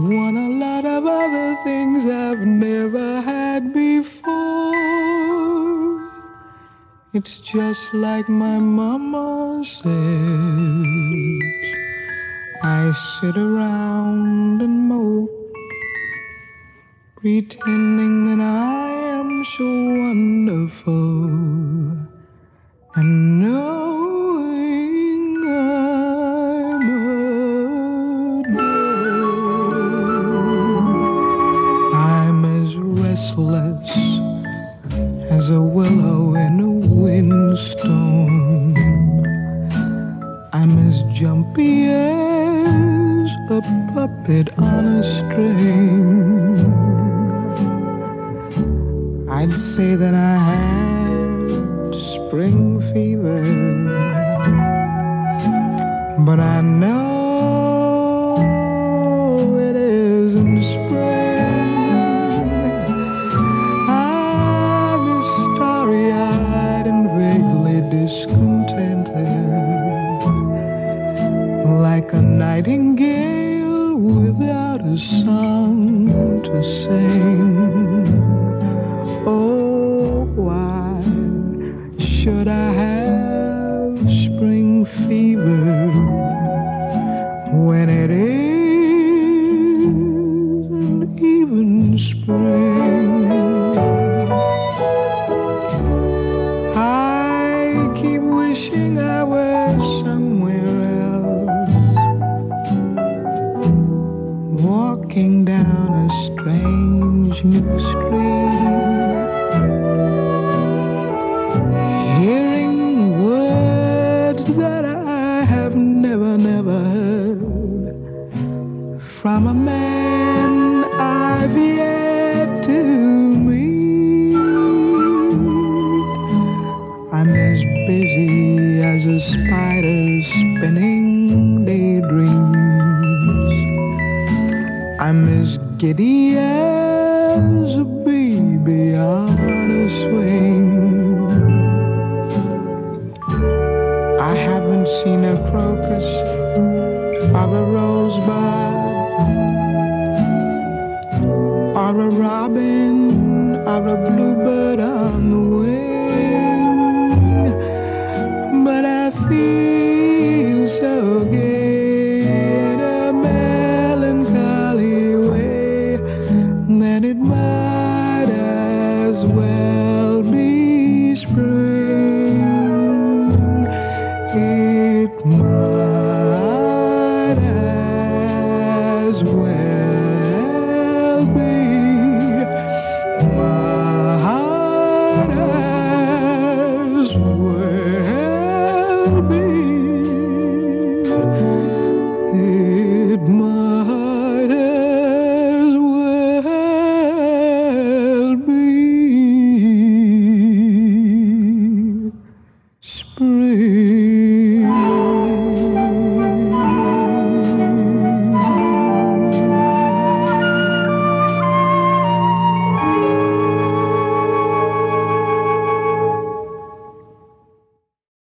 want a lot of other things I've never had before. It's just like my mama says. I sit around and mope, pretending that I am so wonderful, and knowing I'm a dope. I'm as restless as a willow in a windstorm. I'm as jumpy as a puppet on a string. I'd say that I had spring fever, but I know it isn't spring. I'm as starry-eyed and vaguely discontented, like a nightingale without a song to sing. Oh, why should I have spring fever when it isn't even spring? I keep wishing I were somewhere else, walking down a strange new street, hearing words that I have never heard from a man I've yet to meet. I'm as busy as a spider spinning daydreams. I'm as giddy as a baby on a swing. I haven't seen a crocus or a rose